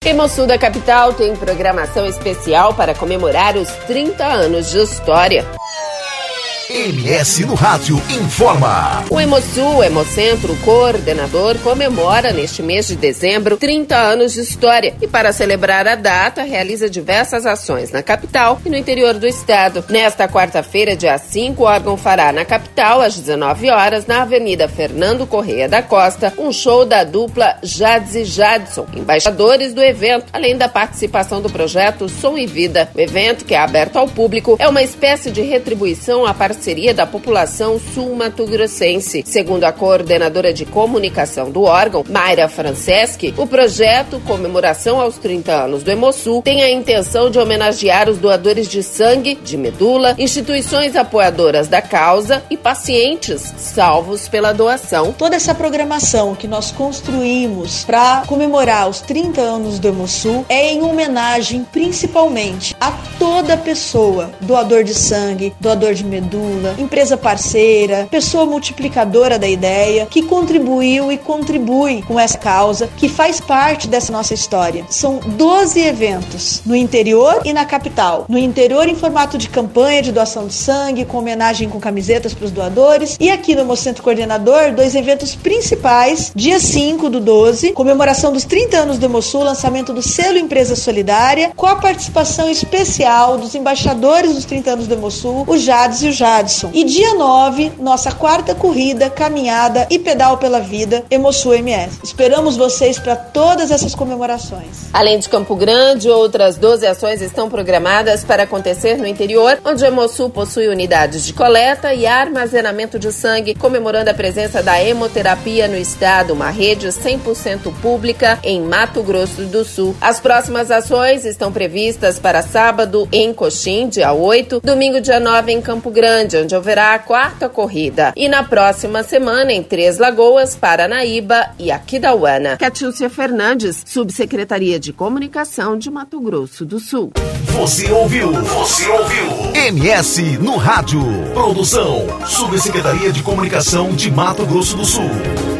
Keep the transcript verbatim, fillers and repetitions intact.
Hemosul da capital tem programação especial para comemorar os trinta anos de história. M S no Rádio informa. O Hemosul, Hemocentro Coordenador, comemora neste mês de dezembro trinta anos de história e, para celebrar a data, realiza diversas ações na capital e no interior do estado. Nesta quarta-feira, dia cinco, o órgão fará na capital, às dezenove horas, na Avenida Fernando Correia da Costa, um show da dupla Jades e Jadson, embaixadores do evento, além da participação do projeto Som e Vida. O evento, que é aberto ao público, é uma espécie de retribuição à parceria Parceria da população sul-mato-grossense. Segundo a coordenadora de comunicação do órgão, Mayra Franceschi, o projeto Comemoração aos trinta anos do Hemosul tem a intenção de homenagear os doadores de sangue, de medula, instituições apoiadoras da causa e pacientes salvos pela doação. Toda essa programação que nós construímos para comemorar os trinta anos do Hemosul é em homenagem principalmente a toda pessoa, doador de sangue, doador de medula, empresa parceira, pessoa multiplicadora da ideia, que contribuiu e contribui com essa causa, que faz parte dessa nossa história. São doze eventos no interior e na capital. No interior em formato de campanha de doação de sangue, com homenagem com camisetas para os doadores, e aqui no Hemocentro Coordenador, dois eventos principais, dia cinco do doze, comemoração dos trinta anos do Hemosul, lançamento do selo Empresa Solidária, com a participação especial dos embaixadores dos trinta anos do Hemosul, o Jades e o Jadson. E dia nove, nossa quarta corrida, caminhada e pedal pela vida, Hemosul M S. Esperamos vocês para todas essas comemorações. Além de Campo Grande, outras doze ações estão programadas para acontecer no interior, onde o Hemosul possui unidades de coleta e armazenamento de sangue, comemorando a presença da hemoterapia no estado, uma rede cem por cento pública em Mato Grosso do Sul. As próximas ações estão previstas para sábado em Coxim, dia oito, domingo, dia nove, em Campo Grande, onde haverá a quarta corrida, e na próxima semana em Três Lagoas, Paranaíba e Aquidauana. Catiúcia Fernandes, Subsecretaria de Comunicação de Mato Grosso do Sul. Você ouviu? Você ouviu? M S no Rádio. Produção, Subsecretaria de Comunicação de Mato Grosso do Sul.